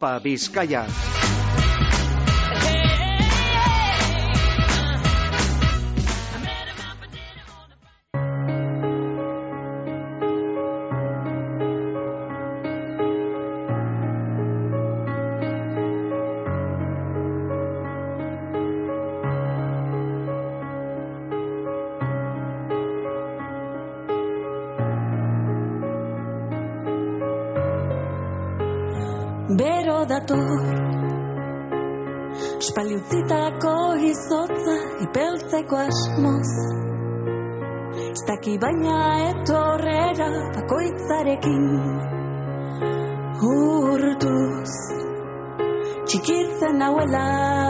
Aupa Bizkaia. Bero dator espaldi utzitako izotza ipeltzeko asmoz, ez daki baina etorrera bakoitzarekin urtuz. Txikitzen nauela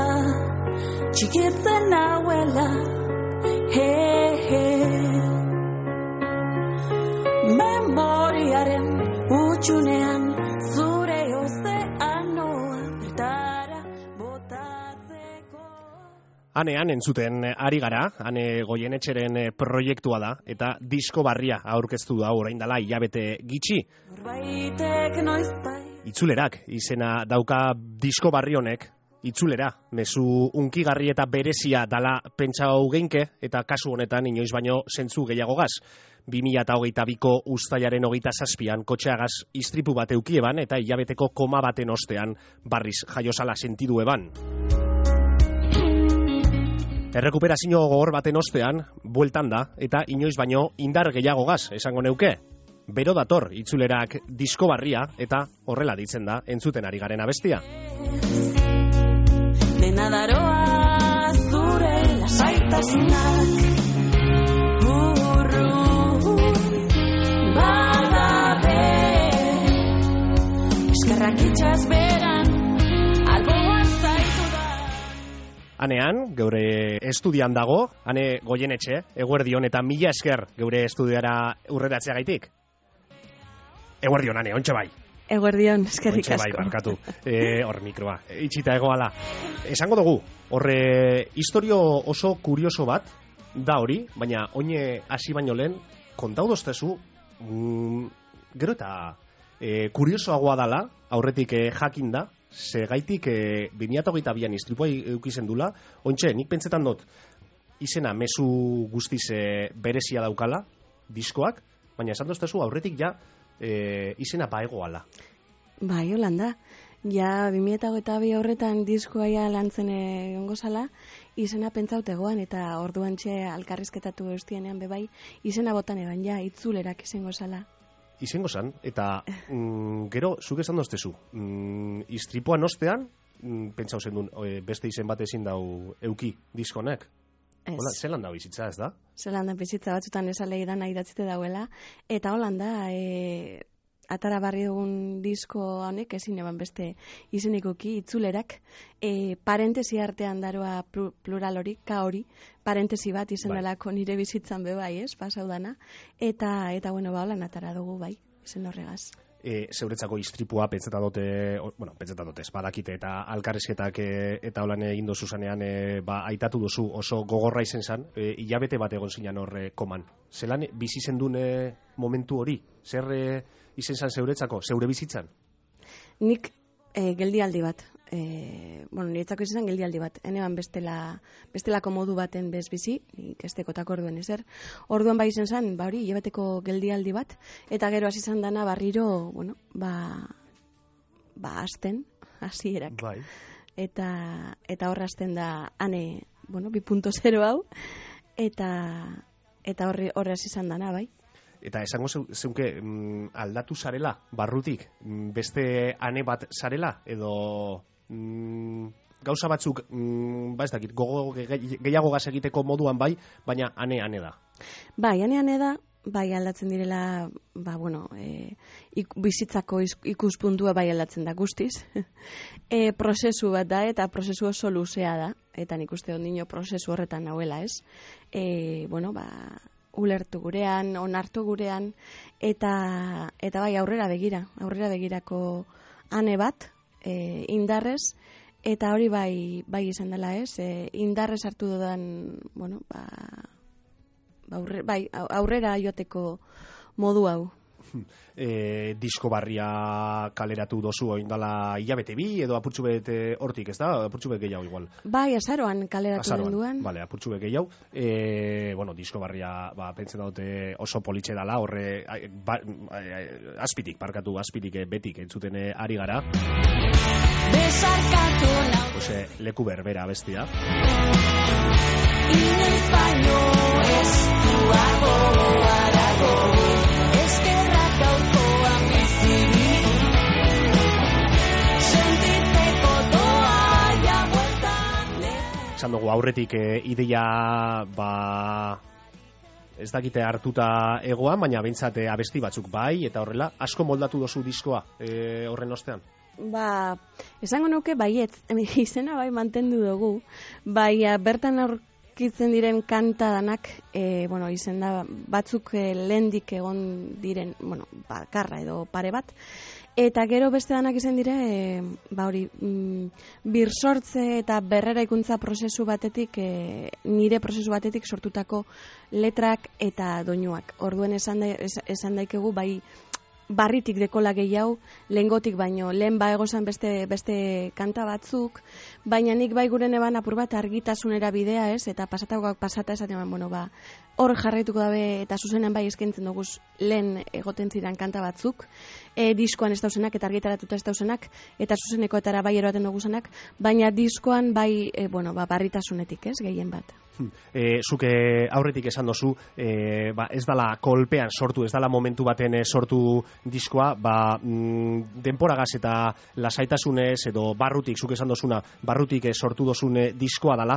memoriaren utxunean zure ozeanoa bertara botatzeko. Hanean entzuten ari gara, Ane Goienetxeren proiektua da, eta disko barria aurkeztu da orain dela hilabete gitxi. Itzulerak izena dauka disko barri honek, itzulera, mezu unkigarri eta berezia dala pentsau geinke, eta kasu honetan inoiz baino zentzu gehiagogaz. 2022ko uztailaren 27an kotxeagaz istripu bat eukieban eta hilabeteko koma baten ostean barriz jaiosala sentidu eban. Errekuperazio gogor baten ostean, bueltan da, eta inoiz baino indar gehiagogaz esango neuke. Bero dator itzulerak disko barria eta horrela ditzen da entzuten ari garen abestia. Dena daroa zure lasaitasunak badabe eskerrak itxaz beran alboan zaitu da. Hanean, geure estudian dago, Ane Goienetxe, eguerdion eta mila esker geure estudiara urreratzeagaitik. Eguerdion, Ane, ontxe bai. Eguerdion, eskerrik asko. Ontxe bai, barkatu. Hor mikroa, itxita egoala. Esango dugu, horre historio oso kurioso bat da hori, baina oine hasi baino lehen, kontau doztezu, gero eta kuriosoagoa dala, aurretik jakin da, segaitik 2022an istripua eukizen dula, ontxe, nik pentsetan dut, izena mezu guztiz berezia daukala, diskoak, baina esan doztezu aurretik ja, izena baegoala. Bai, Holanda. Ja, 2022 horretan diskoa ja lantzen egongo zala, izena pentsautegoan eta orduan txe alkarrizketatu eustienean bebai, izena botan eban, ja, itzulerak izango zala. Izango zan, eta gero, zuk esan doztezu, istripuan ostean, pentsau zen duen, beste izen bat ezin dau euki diskonek. Ez. Zelan da bizitza, ez da? Zelan da bizitza batzutan esalei da nahi datzite dauela, eta Holanda, atara barri dugun disko honek ezin eban beste izenikoki itzulerak, parentesi artean daroa plural hori, ka hori, parentesi bat izen delako nire bizitzan bebai, ez, pasau dana, eta bueno, holan atara dugu bai, izen horregaz. Zeuretzako istripua pentseta dute, badakite eta alkarrizketak eta holan egin dozu zanean aitatu duzu oso gogorra izen zan, hilabete bat egon zinan horre koman. Zelan bizi zendun momentu hori? Zer izen zan zeuretzako, zeure bizitzan? Nik geldialdi bat, niretzako izan geldialdi bat, eneban bestelako modu baten bez bizi, nik ez dekotako orduen ezer. Orduan bai izen zan, hori, hilabeteko geldialdi bat, eta gero hasi izan dana barriro, hasten, hasierak. Bai. Eta horra hasten da, ane, 2.0 hau, eta horre hasi izan dana, bai. Eta esango zeunke aldatu zarela, barrutik, beste ane bat zarela, edo gauza batzuk, ez dakit, gehiago gaz egiteko moduan bai, baina ane da. Bai, ane da, bai aldatzen direla, bizitzako ikuspuntua bai aldatzen da guztiz. Prozesu bat da, eta prozesu oso luzea da, eta nik uste ondino prozesu horretan nauela, ez? Ulertu gurean, onartu gurean, eta bai aurrera begirako ane bat, indarrez, eta hori bai izan dela ez, indarrez hartu dudan, aurrera joateko modu hau. disko barria kaleratu dozu oindala hilabete bi edo apurtxu bete hortik, ez da? Apurtxu bet gehiago igual. Bai, azaroan kaleratu duen. Vale, apurtxu bet gehiago. Bueno, disko barria, pentzen dute oso politxe dala, horre azpitik betik entzuten ari gara. Ose, leku berbera bestia. Inoiz baino ez duago arago, eskerrak gaurkoan bizirik, sentitzeko doaia bueltan. Esan dugu aurretik ideia ez dakite hartuta egoan, baina behintzat abesti batzuk bai, eta horrela, asko moldatu dozu diskoa horren ostean? Esango nuke baietz, izena bai mantendu dugu, bai bertan aurkitzen diren kanta danak, izen da batzuk lehendik egon diren, bakarra edo pare bat, eta gero beste danak izan dire, birsortze eta berreraikuntza prozesu batetik, nire prozesu batetik sortutako letrak eta doinuak. Orduen esan daikegu bai barritik dekola gehiago, lehengotik baino, lehen egozan beste kanta batzuk, baina nik bai gure neban apur bat argitasunera bidea ez, eta pasatagoak pasata esaten hor jarraituko dabe eta zuzenean bai eskaintzen dugu lehen egoten ziren kanta batzuk, diskoan ez dauzenak eta argitaratuta ez dauzenak, eta zuzenekoetara bai eroaten dugu zenak, baina diskoan bai, barritasunetik ez, gehien bat. Zuke aurretik esan dozu, ez dala kolpean sortu, ez dala momentu baten sortu diskoa, denporagaz eta lasaitasunez edo barrutik, zuke esan dozuna, barrutik sortu dozun diskoa dala.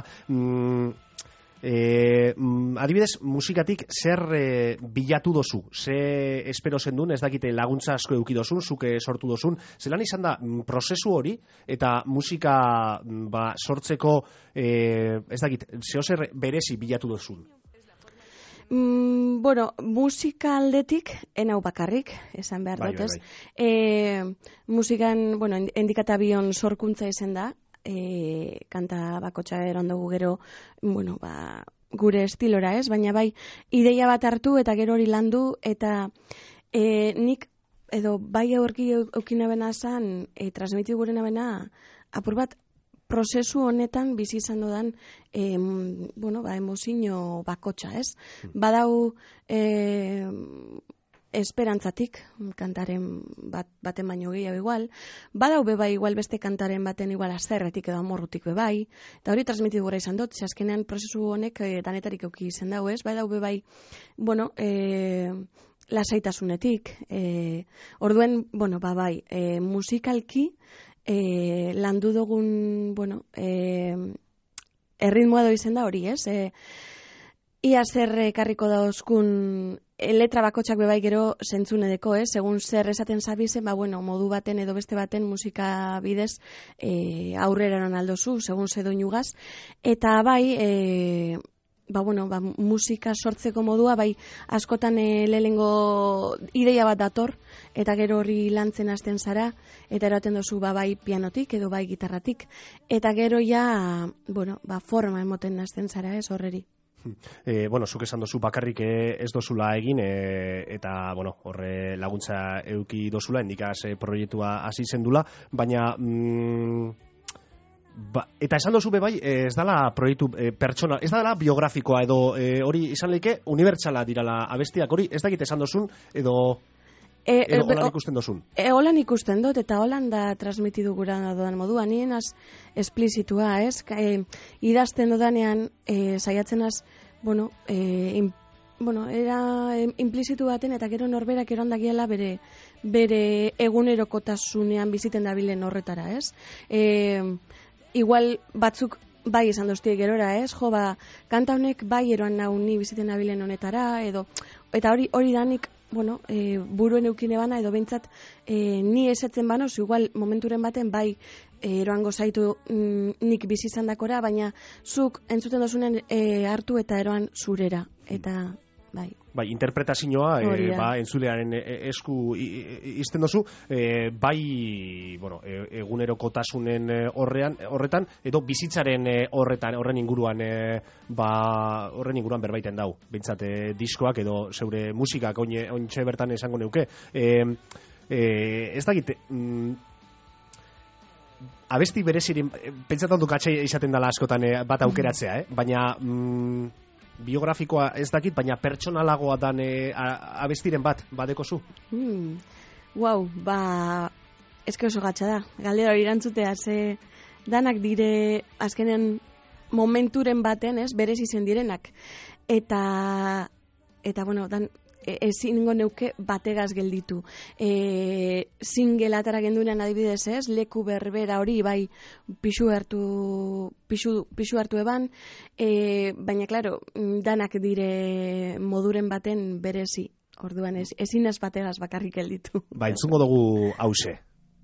Adibidez, musikatik zer bilatu dozu, ze espero zendun, ez dakite laguntza asko eduki dozun, zuke sortu dozun, zelan izan da prozesu hori, eta musika sortzeko, ez dakit, zehozer berezi bilatu dozun? Musika aldetik, enau bakarrik, esan behar dut, ez? Musikan, endikata bion sorkuntza izan da, kanta bakotxa erondugu gero, gure estilora ez, baina bai, ideia bat hartu eta gero hori landu, eta nik, edo bai aurki eukinabena zan, transmitiu gure nabena, apur bat, prozesu honetan bizi izan dudan emozio bakotxa, ez? Badau esperantzatik, kantaren baten baino gehiago igual, badau bebai igual beste kantaren baten igual azerretik edo amorrutik bebai, eta hori transmitidu gura izan dut, azkenean prozesu honek danetarik euki izan dau, ez? Badau bebai, lasaitasunetik, orduen, bai, musikalki, landu dugun, erritmoa do izen da hori, ez? Ia zer ekarriko dauzkun letra bakotxak bebai gero zentzunedeko, segun zer esaten zabizen, modu baten edo beste baten musika bidez aurrera eran aldozu, segun ze doinugaz, eta bai, musika sortzeko modua, bai, askotan lehengo ideia bat dator, eta gero hori lantzen hasten zara, eta eroaten dozu bai pianotik edo bai gitarratik, eta gero ja, forma emoten hasten zara, ez horreri. Zuk esan dozu bakarrik ez dozula egin, eta horre laguntza eduki dozula, endikaz proiektua hasi zendula, baina eta esan dozu bai, ez dala proiektu pertsona, ez dala biografikoa edo hori izan leike unibertsala dirala abestiak, hori ez dakit esan dozun edo holan ikusten dozun? Holan ikusten dut, eta holan da transmitidu gura dodan modua, nien esplizitua, ez? Idazten dodanean, saiatzen az, era implizitu baten, eta gero norberak erondakiela bere egunerokotasunean biziten dabilen horretara, ez? Igual batzuk bai esan doztiek gerora, ez? Kanta honek bai eroan nau ni biziten dabilen honetara, eta hori danik, buruen eukine bana, edo behintzat ni esatzen banoz, igual momenturen baten bai eroango zaitu nik bizi izan dakora, baina zuk entzuten dozunen hartu eta eroan zurera, eta Bai, interpretazioa entzulearen esku izten dozu, bai, bueno, egunerokotasunen horretan, edo bizitzaren horren inguruan berbaiten dau, behintzat diskoak edo zeure musikak ointxe bertan esango neuke. Ez dakit, abesti bereziren, pentsatan du katxe izaten dela askotan bat aukeratzea, baina biografikoa ez dakit, baina pertsonalagoa dan abestiren bat, badekozu? Wow, eske oso gatsa da, galdera hori erantzutea, ze danak dire azkenen momenturen baten, berez izen direnak. Eta bueno, ezingo neuke bategaz gelditu. Single atara gendunean adibidez, leku berbera hori, bai, pixu hartu eban, baina, klaro, danak dire moduren baten berezi. Orduan, ezin ez bategaz bakarrik gelditu. Ba, entzungo dugu hause.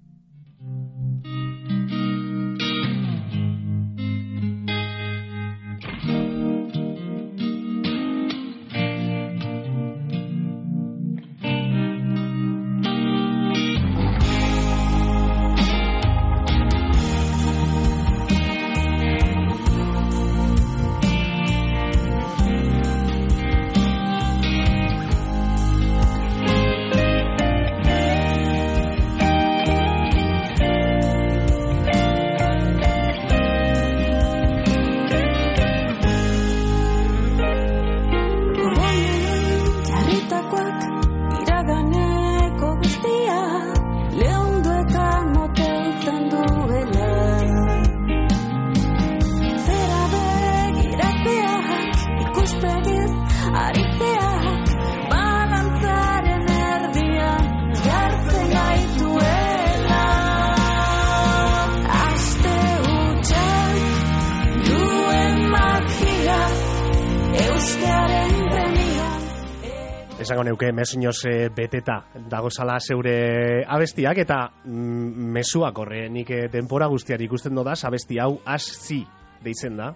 Esango neuke mesinoz beteta dagozala zeure abestiak, eta mezuak horre, nik denpora guztiari ikusten dodaz, abesti hau Hasi deitzen da,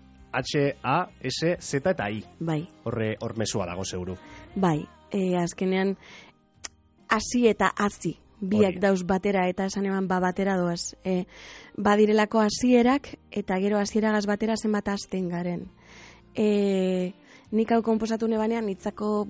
H-A-S-Z eta I. Bai. Hor mesua dago zeuru. Bai, azkenean hasi eta hazi, biak dauz batera, eta esan eman batera doaz. Badirelako hasierak eta gero hasieragaz batera zenbat hasten garen. Nik hau konposatu nebanean nitzako,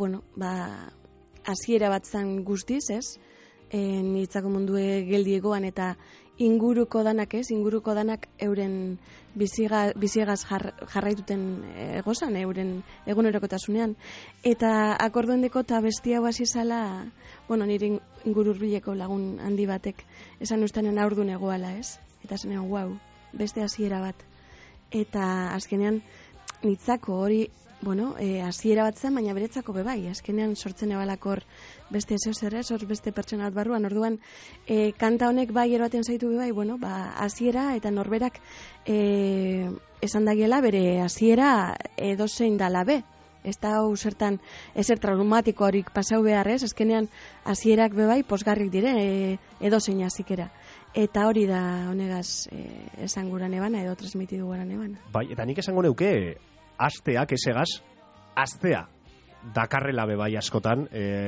hasiera bat zan guztiz, ez? Nitzako mundue geldiegoan eta inguruko danak euren biziegaz jarraituten egozan, euren egunerokotasunean. Eta akorduen deko eta besti hau hasi zala, nire inguru hurbileko lagun handi batek esan ustanen aurdun egoala, ez? Eta esan wow, beste hasiera bat. Eta azkenean nitzako hori, hasiera bat zen, baina beretzako bebai, azkenean sortzen ebalakor beste hor beste pertsona bat barruan, orduan kanta honek bai eroaten zaitu bebai, hasiera eta norberak esan dagiela bere hasiera edozein dala be. Ez da hau zertan ezer traumatiko horik pasau beharrez, azkenean hasierak bebai posgarrik dire edozein hasikera. Eta hori da honegaz esan guran ebana edo transmitidu guran ebana. Bai, eta nik esango neuke asteak esegaz, astea dakarrela bebai askotan,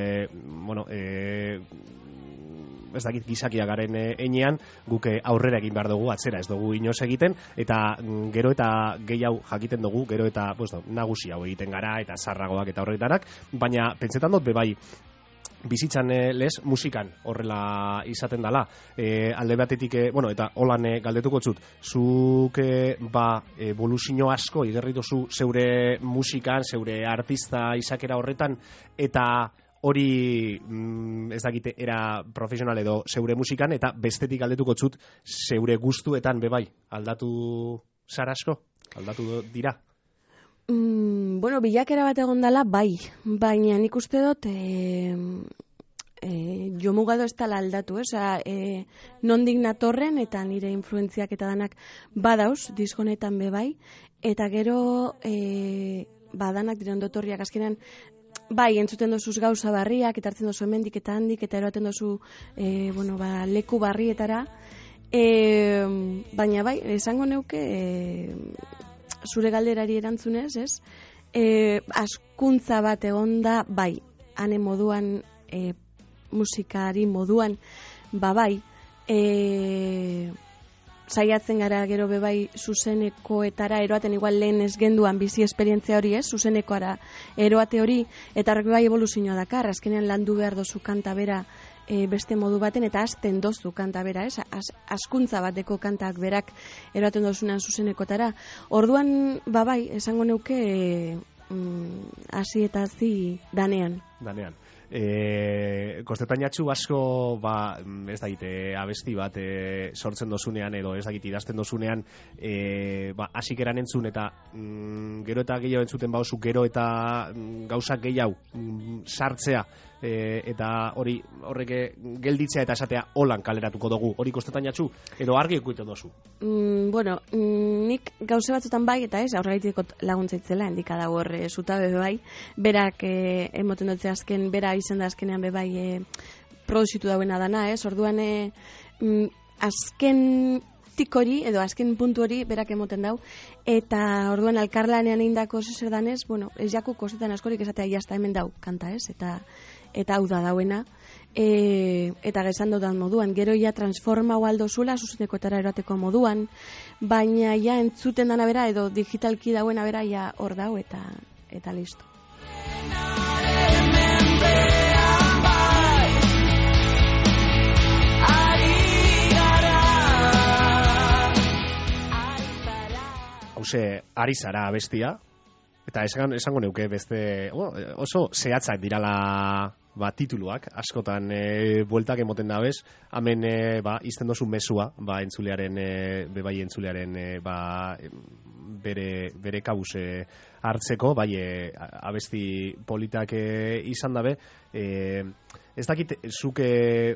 ez dakit gizakia garen enean, guk aurrera egin behar dugu, atzera ez dugu inoz egiten, eta gero eta gehiago jakiten dugu, gero eta nagusi hau egiten gara, eta zarragoak eta horretarak, baina pentsetan dut bebai, bizitzan lez, musikan horrela izaten dela. Alde batetik, eta holan galdetuko zut, zuk evoluzio asko igerrituzu zeure musikan, zeure artista izakera horretan, eta hori ez dakite era profesional edo zeure musikan, eta bestetik galdetuko zut zeure gustuetan bebai, aldatu zara asko? Aldatu dira? Bilakera bat egon dela, bai, baina nik uste dut jomugado ez dela aldatu, nondik natorren eta nire influentziak eta danak badauz, diskonetan bebai, eta gero badanak diren dotorriak azkenean, bai, entzuten dozuz gauza barriak, eta hartzen dozu hemendik eta handik, eta eroaten dozu leku barrietara, baina bai, esango neuke zure galderari erantzunez, ez? askuntza bat egonda, bai, ane moduan, musikari moduan, bai, saiatzen gara gero bebai zuzenekoetara eroaten, igual lehen ez genduan bizi esperientzia hori, zuzenekoara eroate hori, eta horrek bai evoluzioa dakar, azkenean landu behar dozu kanta bera beste modu baten, eta hasten dozu kanta bera, askuntza bateko kantak berak eroaten dozunean zuzenekotara. Orduan, bai, esango neuke hasi eta hazi danean. Danean. Kostetainatxu asko ez dakit abesti bat sortzen dozunean edo ez dakit idazten dozunean hasik eran entzun eta gero eta gehiago entzuten bauzu gero eta gauzak gehiago sartzea eta horrek gelditzea eta esatea holan kaleratuko dugu, hori kostetainatxu edo argi ekuiten dozu? Bueno, nik gauze batzutan bai eta aurregaitiko laguntzaitzela endika dago horre zutabe bai, berak emoten dutze azken, bera izen da azkenean bebai produzitu dauena dana, orduan azken tik hori, edo azken puntu hori berak emoten dau, eta orduan alkarlanean eindako zer danez, bueno, ez jaku kostetan askorik esatea jazta hemen dau kanta, eta hau da dauena, eta gezan dudan moduan, gero ja transforma aldo zula, zuzenekotara eroateko moduan, baina ja entzuten dana bera, edo digitalki dauena bera, ja hor dau, eta listo. Hauze, ari zara abestia, eta esango neuke beste oso zehatzak dirala tituluak, askotan bueltak emoten dabez, hemen izten dozu mesua, entzulearen, bebai entzulearen bere kabuz hartzeko, abesti politak izan dabe, ez dakit, zuke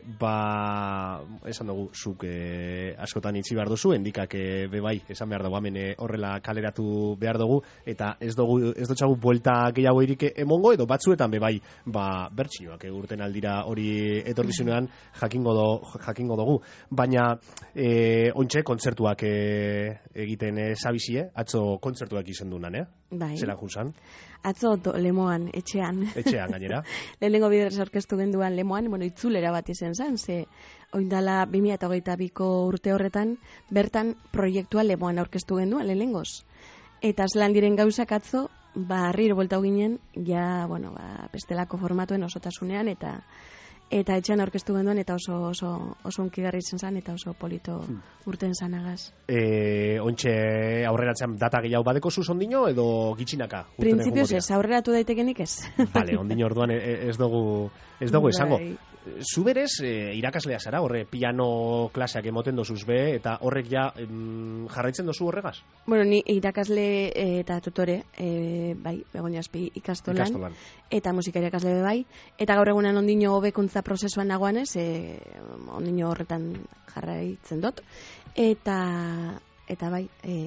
esan dugu, zuke askotan itxi behar duzu, endikak bebai, esan behar dugu, hemen horrela kaleratu behar dugu, eta ez dutxagu buelta gehiago irik emongo, edo batzuetan bebai, bertsioak urten aldira hori etorkizunean jakingo dugu, baina ontxe kontzertuak egiten zabizie, atzo kontzertuak izen dunan, Bai. Zeran junzan? Atzo Lemoan, etxean. Etxean, gainera. Lehenengo biderrez orkestu genduan Lemoan, itzulera bat izen zan, ze oindala 2022ko urte horretan, bertan proiektua Lemoan orkestu genduan lehenengoz. Eta zelan diren gauzak atzo, harriro bueltau ginen, bestelako formatuen osotasunean, eta etxean aurkeztu genduan, eta oso unkigarri izen zan, eta oso polito urten zanagaz. Ontxe aurreratzean data gehiago badeko zuz ondino, edo gitxinaka? Printzipioz ez, aurreratu daitekenik ez. Vale, ondino orduan ez dugu esango. Zu berez, irakaslea zara, horre piano klaseak emoten dozuz be, eta horrek ja jarraitzen dozu horregaz? Bueno, ni irakasle eta tutore, begonia azpi ikastolan, eta musika irakasle bai, eta gaur egunan ondino hobekuntza prozesuan nagoanez, ondino horretan jarraitzen dut, eta bai...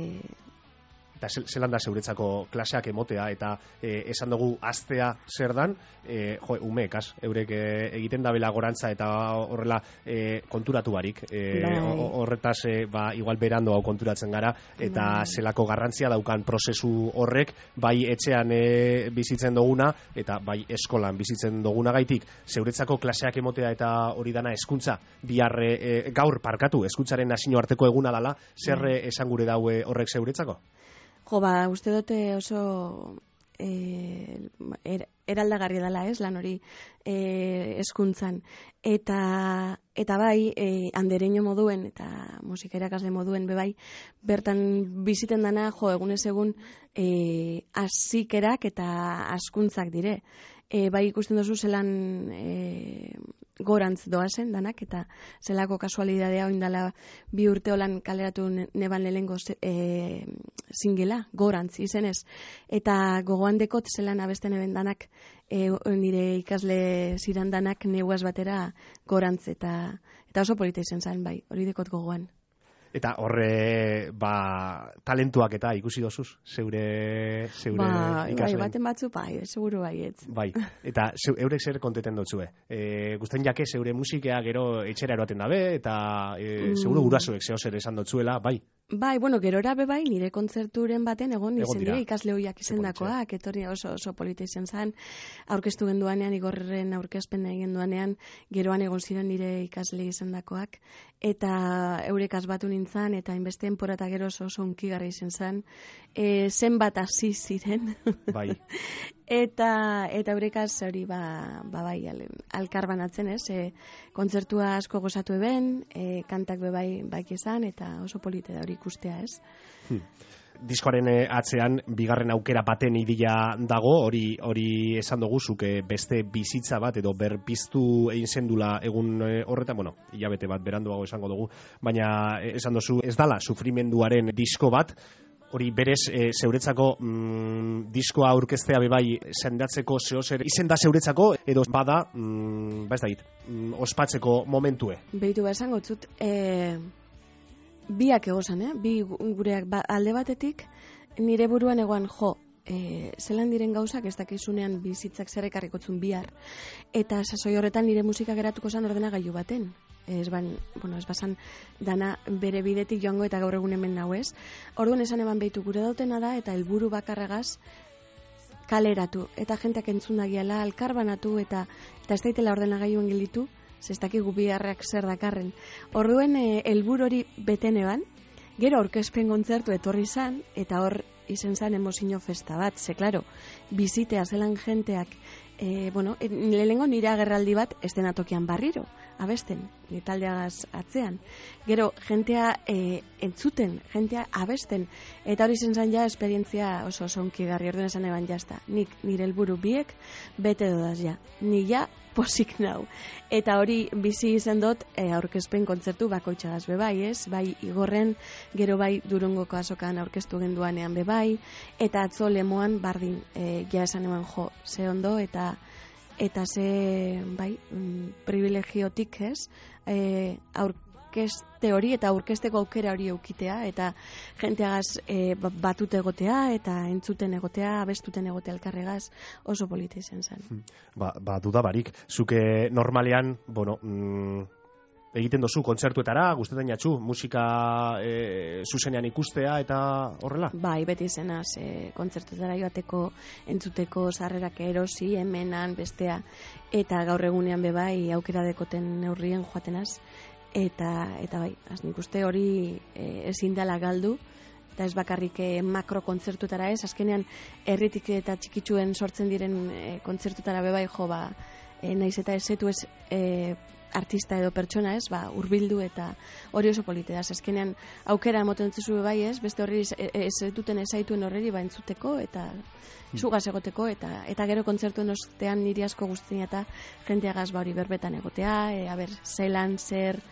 Eta zelan da zeuretzako klaseak emotea, eta esan dugu aztea zer dan, umeekaz, eurek egiten dabela gorantza eta horrela konturatu barik. Horretaz, igual berando hau konturatzen gara, eta zelako garrantzia daukan prozesu horrek, bai etxean bizitzen duguna, eta bai eskolan bizitzen duguna gaitik, zeuretzako klaseak emotea eta hori dana hezkuntza gaur parkatu, hezkuntzaren nazio arteko eguna dala, zer esan gure daue horrek zeuretzako? Uste dute oso eraldagarri dela, lan hori hezkuntzan. Eta bai, andereño moduen eta musika irakasle moduen bebai, bertan biziten dana, egunez egun hasikerak eta askuntzak dire. Bai ikusten duzu zelan gorantz doazen danak, eta zelako kasualidadea oindala 2 urte holan kaleratu neban lehengo singela, gorantz izenez. Eta gogoan dekot zelan abesten eben danak, nire ikasle ziran danak neuaz batera gorantz, eta oso polita izen zen, bai, hori dekot gogoan. Eta horre, talentuak eta ikusi dozuz, zeure ikasleen. Bai, baten batzu, seguru baietz. Bai, eta eurek zer konteten dotzue. Guztien jake zeure musikea gero etxera eroaten dabe, eta seguru gurasoek zeo zer esan dotzuela, bai. Bai, bueno, gerora bebai, nire kontzerturen baten egon izen dira. dira ikasle hoiak izendakoak, etorri oso polita izan zen, aurkeztu genduanean, Igorren aurkezpen egin duanean, geroan egon ziren nire ikasle izendakoak, eta eurekaz batu nintzen, eta inbeste enpora eta gero oso unkigarri izan zen, zenbat hasi ziren. Bai. Eta eurekaz hori bai, alkar banatzen, ez? Kontzertua asko gozatu eben, kantak bebai izan, eta oso polite da hori ikustea, ez? Diskoaren atzean bigarren aukera baten idila dago, hori esan dugu zuk beste bizitza bat edo berpiztu egin zendula egun horretan, bueno, hilabete bat beranduago esango dugu, baina esan duzu ez dala sufrimenduaren disko bat, hori berez zeuretzako diskoa aurkeztea bebai sendatzeko zehozer izen da zeuretzako, edo bada, ez da hit, ospatzeko momentue. Behitu esango zut, biak egozan, bi gureak alde batetik, nire buruan egoan zelan diren gauzak ez dakizunean bizitzak zerrekarrikotzun bihar, eta sasoi horretan nire musika geratuko zan ordenagailu baten. Ez basan dana bere bidetik joango eta gaur egun hemen nau ez. Orduan esan eban behitu gure dautena da eta helburu bakarragaz kaleratu. Eta jenteak entzundagiala, alkarbanatu eta ez daitela ordenagailuen gelditu, zestakigu biharrak zer dakarren. Orduen helburu hori beten eban, gero aurkezpen kontzertu etorri zan, eta hor izen zan emozio festa bat, ze klaro, bizitea zelan jenteak, lehenengo nire agerraldi bat estenatokian barriro, abesten, taldeagaz atzean. Gero, jentea entzuten, jentea abesten, eta hori izen zan ja esperientzia oso onkigarri, orduan esan eban jazta. Nik nire helburu biek bete dodaz ja, ni ja posik nau. Eta hori bizi izen dut aurkezpen kontzertu bakoitzagaz bebai, ez? Bai Igorren, gero bai Durangoko azokan aurkeztu genduanean bebai, eta atzo Lemoan bardin ja esan eman ze ondo, eta ze bai privilegiotik, ez? Aurkezte hori eta aurkezteko aukera hori eukitea, eta jenteagaz batute egotea, eta entzuten egotea, abestuten egotea elkarregaz, oso polita izan zen. Ba duda barik, zuke normalean, egiten dozu kontzertuetara, gustetan jatzu, musika zuzenean ikustea eta horrela? Bai, beti zenaz, kontzertuetara joateko, entzuteko, sarrerak erosi, hemenan, bestea, eta gaur egunean bebai aukera dekoten neurrien joatenaz, eta bai, nik uste hori ezin dela galdu, eta ez bakarrik makro kontzertuetara ez, azkenean herritik eta txikitsuen sortzen diren kontzertuetara bebai naiz eta ezetu ez artista edo pertsona ez, urbildu eta hori oso polite da. Azkenean aukera emoten zuzu bai ez, beste horri ez duten ezaituen horreri entzuteko eta zugaz egoteko eta gero kontzertuen ostean niri asko guztia eta jenteagaz hori berbetan egotea, zelan zer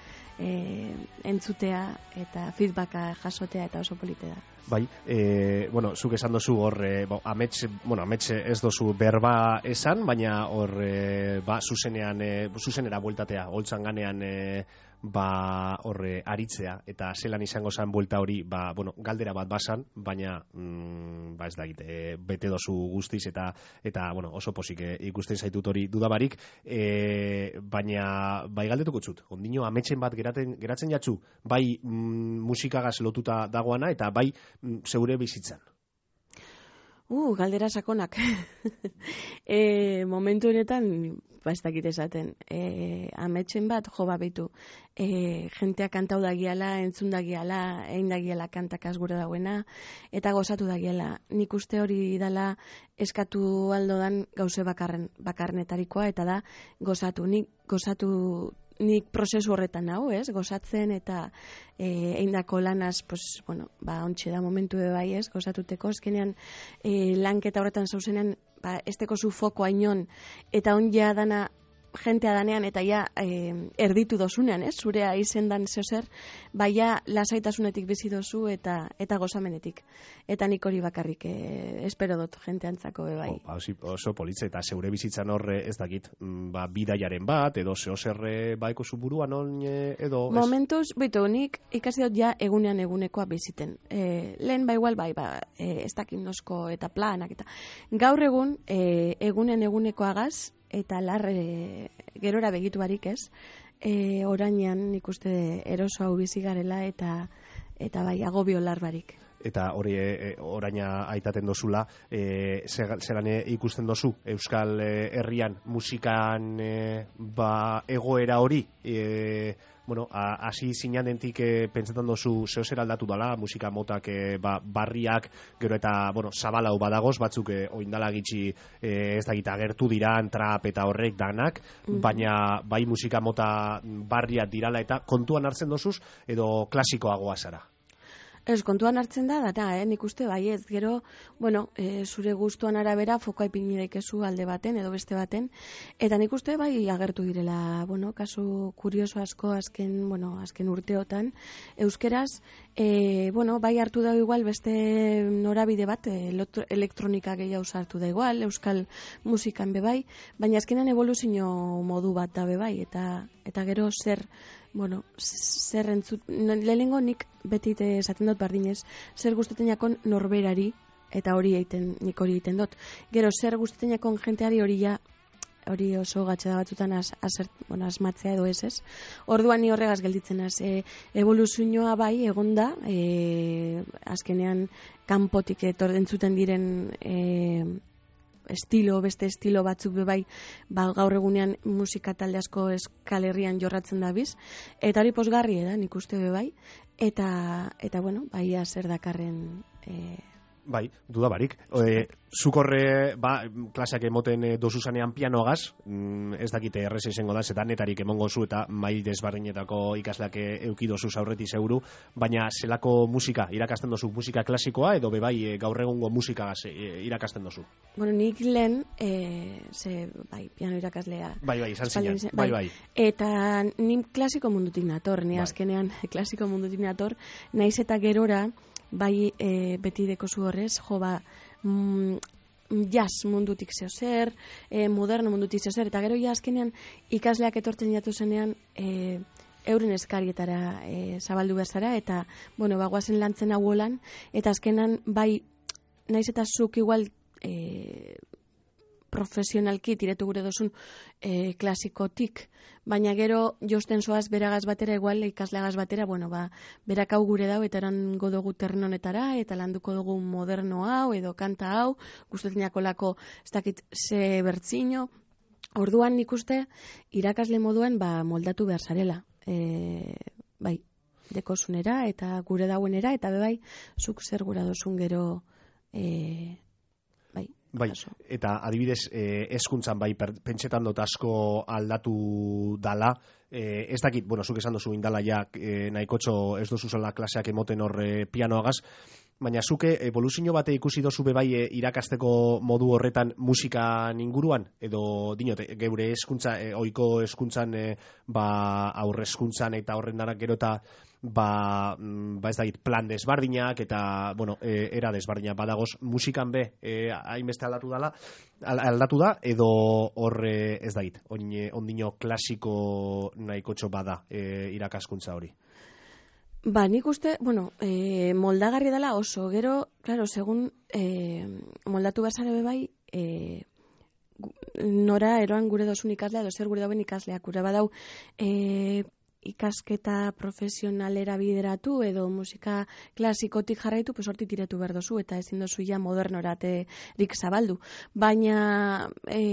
entzutea eta feedbacka jasotea eta oso polite da. Bai, zuk esan dozu hor, amets ez dozu berba esan, baina hor, zuzenera bueltatea, holtzan ganean, horre aritzea, eta zelan izango zen buelta hori, galdera bat basan, baina, ez da egite, bete dozu guztiz, eta oso posik ikusten zaitut hori dudabarik, baina, bai galdetuko txut, ondino ametsen bat geratzen jatzu, bai musikagaz lotuta dagoana, eta bai zeure bizitzan. Galdera sakonak. Momentu honetan, ez dakit esaten, ametsen bat behitu, jentea kantau dagiala, entzun dagiala, egin dagiala kantakaz gure dauena, eta gozatu dagiala. Nik uste hori dala eskatu aldodan gauze bakarnetarikoa, eta da gozatu. Nik prozesu horretan hau, ez? Gozatzen eta eindako lanaz, ontxe da momentu bai, ez? Gozatuteko, ezkenean lanketa horretan zauzenean, esteko zu foko ainon, eta onja dana jentea danean, eta ja erditu dozunean, ez? Zurea izendan zeozer, baina lasaitasunetik bizi dozu eta gozamenetik. Eta nik hori bakarrik espero dut jenteantzako bai. Oso politze, eta zeure bizitzan horre ez dakit, bidaiaren bat, edo zeozer baiko zuburuan edo... Momentuz, nik ikasi dut ja egunekoa biziten. Lehen igual ez dakit nosko eta planak eta... Gaur egun, egunekoagaz, eta gerora begitu barik ez, orainean nik uste eroso hau bizi garela eta eta bai, agobio larbarik. Eta hori oraina aitaten dozula, zelan ikusten dozu Euskal Herrian musikan egoera hori, hasi zinanentik pentsetan dozu zeo zer aldatu dala, musika motak barriak, gero eta zabalau badagoz, batzuk oindala gitxi ez dakit agertu diran, trap eta horrek danak, baina bai musika mota barriak dirala eta kontuan hartzen dozuz, edo klasikoagoa zara? Ez, kontuan hartzen da, nik uste bai ez, gero, zure gustuan arabera fokoa ipini daikezu alde baten edo beste baten, eta nik uste bai agertu direla, kasu kurioso asko azken urteotan, euskeraz, bai hartu da igual beste norabide bat, elektronika gehiago hartu da igual, euskal musikan bebai, baina azkenan evoluzio modu bat da bebai, eta gero zer entzut, lehenengo nik beti esaten dut bardinez, zer gustatenakon norberari, eta nik hori egiten dut. Gero, zer gustatenakon jenteari hori oso gatsa da batzutan asmatzea edo ez. Orduan ni horregaz gelditzen az. Evoluzioa bai, egonda, azkenean kanpotik entzuten diren beste estilo batzuk bebai, gaur egunean musika talde asko Euskal Herrian jorratzen da biz, eta hori pozgarri da, nik uste bebai, eta bai zer dakarren Bai, dudabarik. Zuk horre, klaseak emoten dozuzanean pianoagaz, ez dakite erreza izango da, zetanetarik emongo zu eta mai desbardinetako ikasleak eukidozuz aurreti zeuru, baina zelako musika irakasten dozu, musika klasikoa edo bebai gaur egungo musikagaz irakasten dozu? Nik lehen, piano irakaslea. Bai, izan zinen, bai. Eta ni klasiko mundutik nator, azkenean klasiko mundutik nator, naiz eta gerora, bai beti dekozu horrez, jazz mundutik zeo zer, moderno mundutik zeo zer, eta gero azkenean ikasleak etortzen jatu zenean euren eskarietara zabaldu bezara, eta bagoazen lantzen hau holan, eta azkenan bai naiz eta zuk igual profesionalki tiretu gure dozun klasikotik, baina gero josten zoaz beragaz batera, igual ikasleagaz batera, berak hau gure dau, eta erango dugu terrenonetara, eta landuko dugu moderno hau, edo kanta hau, gustatinako lako, ez dakit ze bertzino. Orduan nik uste, irakasle moduen moldatu behar zarela. Bai, dekosunera, eta gure dauenera, eta bebai, zuk zer gura dozun gero Bai, eta adibidez hezkuntzan bai pentsetan dut asko aldatu dala, ez dakit, zuk esan dozu indala ja nahikotxo ez dozu zela klaseak emoten horre pianoagaz, baina zuke evoluzio bate ikusi dozu bebai irakasteko modu horretan musikan inguruan, edo dinot, geure hezkuntza, ohiko hezkuntzan aurre hezkuntzan eta horren danak gero eta ez dakit plan desbardinak eta era desbardinak badagoz musikan hainbeste aldatu da edo horre ez dakit ondino klasiko nahikotxo bada irakaskuntza hori? Nik uste, moldagarri dela oso, gero, claro, segun moldatu bazare bebai, nora eroan gure dozun ikaslea, edo zer gure dauen ikasleak, gure badau ikasketa profesionalera bideratu edo musika klasikotik jarraitu, hortik tiretu behar dozu, eta ezin dozu ja modernoraterik zabaldu. Baina,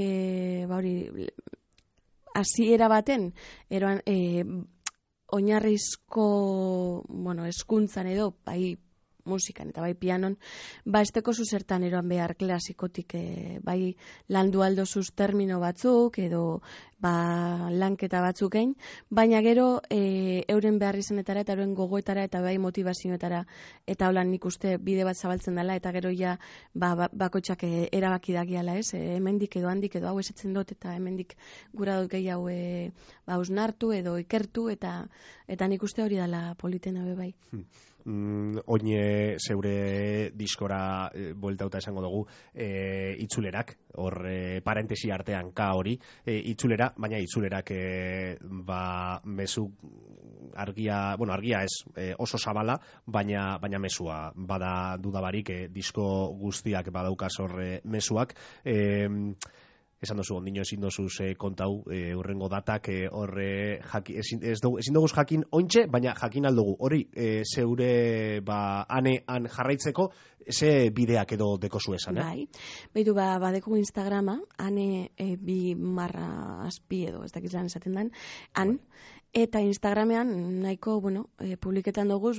hasiera baten, eroan, oinarrizko, hezkuntzan edo, bai musikan eta bai pianon, esteko zuzertan eroan behar klasikotik, bai landu aldozuz termino batzuk, edo lanketa batzuk egin, baina gero euren behar izanetara eta euren gogoetara eta bai motivazioetara, eta holan nik uste bide bat zabaltzen dela, eta gero ja bakotxak erabaki dakiala, hemendik edo handik edo hau esetzen dut, eta hemendik gura dut gehiago hausnartu edo ikertu, eta nik uste hori dela politena bai. Oine zeure diskora bueltauta esango dugu itzulerak, hor parentesi artean ka hori, itzulera, baina itzulerak mezu argia ez oso zabala, baina mesua bada dudabarik disko guztiak badaukaz hor mesuak. esan dozu, ondino ezin dozuz kontau, urrengo datak horre ezin dugu jakin ointxe, baina jakin aldugu. Hori, zeure han jarraitzeko, ze bideak edo dekozu esan, Bai, behitu badeko Instagrama, ane 2+azpi edo, ez dakizan esaten dan, han, eta Instagramean nahiko, publiketan doguz,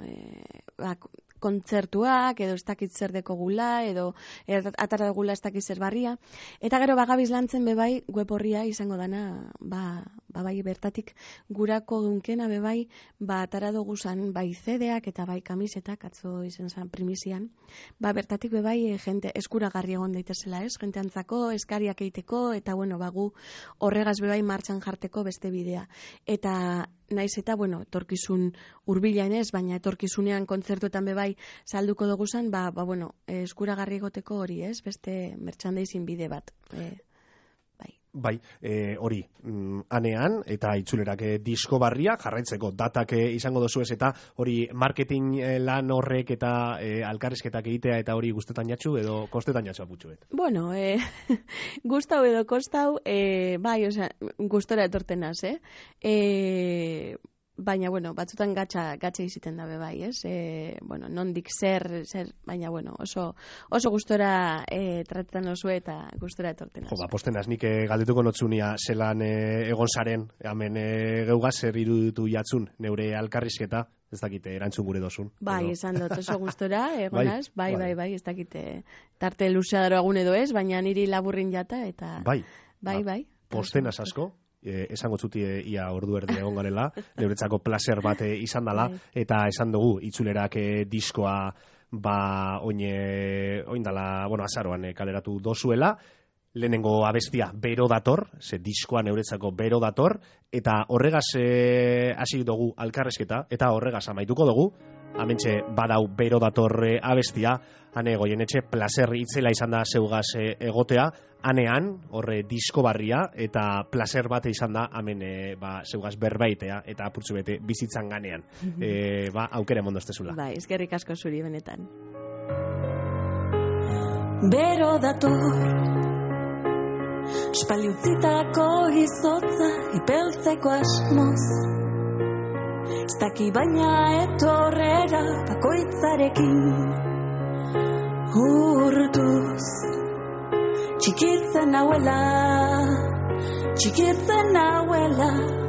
kontzertuak, edo ez dakit zer deko gula, edo atara gula ez dakit zer barria. Eta gero bagabiz lantzen bebai web horria izango dana, bai bertatik gurako dunkena bebai, atara doguzan bai CD-ak eta bai kamisetak, atzo izen zan primizian, bertatik bebai jente eskuragarri egon daitezela, ez? Jente antzako, eskariak eiteko, eta gu horregaz bebai martxan jarteko beste bidea. Eta naiz eta, etorkizun hurbilan ez, baina etorkizunean kontzertuetan bebai salduko duguzan, eskuragarri egoteko hori, ez? Beste merchandising bide bat. Bai, hori, anean, eta itzulerak disko barria, jarraitzeko datak izango dozu ez, eta hori marketing lan horrek eta alkarrizketak egitea eta hori guztetan jatxu, edo kostetan jatxu aputxuet? Gustau edo kostau, gustora etortenaz, baina, batzutan gatxa iziten dabe bai, ez? Nondik zer, baina, oso gustora tratetan oso eta gustora etortenaz. Postenaz, nik galdetuko notzunia zelan egon zaren, hemen geugaz zer iruditu jatzun, neure alkarrizketa, ez dakite, erantzun gure dozun. Bai, esan dut, oso gustora, egonaz, bai, ez dakite, tarte luzea daro agun edo ez, baina niri laburrin jata, eta... Bai. Postenaz asko, esango zuti ia ordu erdi egon garela, neuretzako placer bat izan dela, eta esan dugu itzulerak diskoa oindala, azaroan kaleratu dozuela, lehenengo abestia bero dator, ze diskoa neuretzako bero dator, eta horregaz hasi dugu alkarrezketa, eta horregaz amaituko dugu, amentxe badau bero dator abestia, hane Goienetxe placer itzela izan da zeugaz egotea, hanean, horre disko barria, eta placer bate izan da, hemen zeugaz berbaitea, eta apurtzu bete bizitzan ganean. Aukera mondostezula. Bai, eskerrik asko zuri benetan. Bero dator, espaliutzitako izotza ipeltzeko asmoz, ez daki baina etorrera bakoitzarekin urtuz. Txikitzen nauela,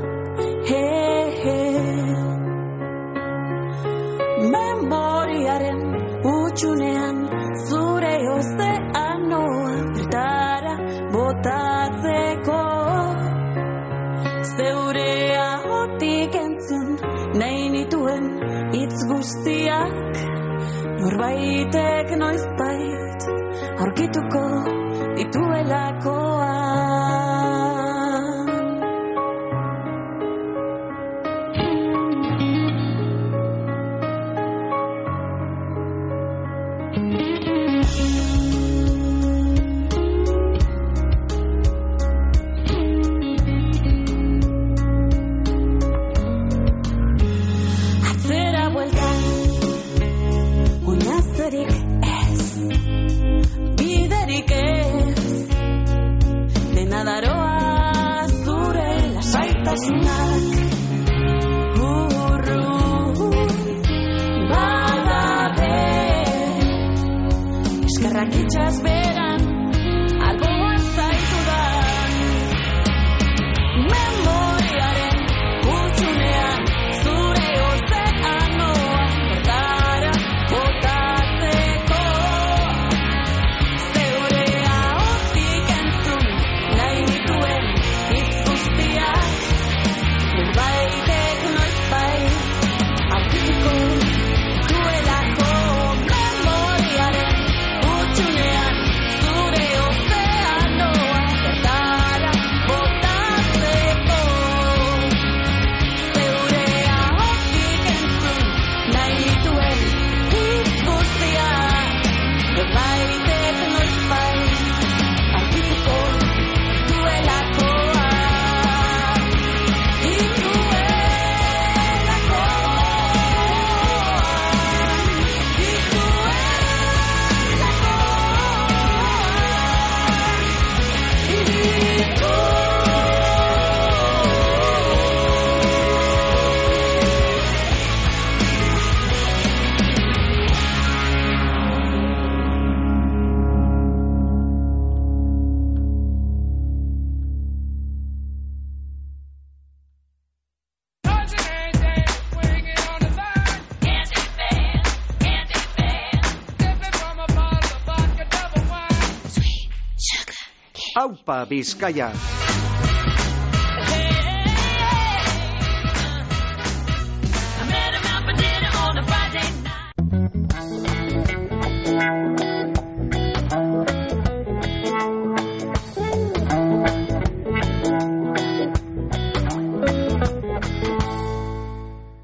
memoriaren utxunean zure ozeanoa bertara botatzeko, zeure ahotik entzun nahi nituen hitz guztiak, norbaitek noizbait aurkituko dituelakoa. Atzera bueltan, oinazerik ez, biderik ez, dena daroa zure lasaitasunak, badabe, eskerrak itxaz beran, alboan zaitudan, memoriaren utxunean zure ozeanoa bertara botatzeko, zeure ahotik entzun nahi nituen hitz guztiak, norbaitek noizbait aurkituko duelako, memoriaren utxunean zure ozeanoa bertara botatzeko. Aupa Bizkaia.